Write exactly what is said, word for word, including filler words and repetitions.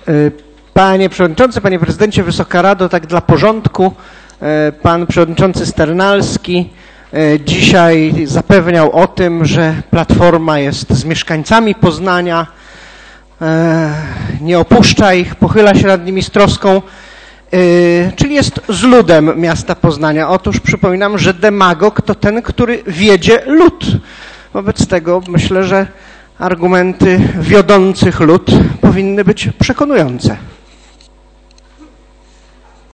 Panie Przewodniczący, Panie Prezydencie, Wysoka Rado, tak dla porządku, Pan Przewodniczący Sternalski dzisiaj zapewniał o tym, że Platforma jest z mieszkańcami Poznania, nie opuszcza ich, pochyla się nad nimi z troską, czyli jest z ludem miasta Poznania. Otóż przypominam, że demagog to ten, który wiedzie lud. Wobec tego myślę, że argumenty wiodących lud powinny być przekonujące.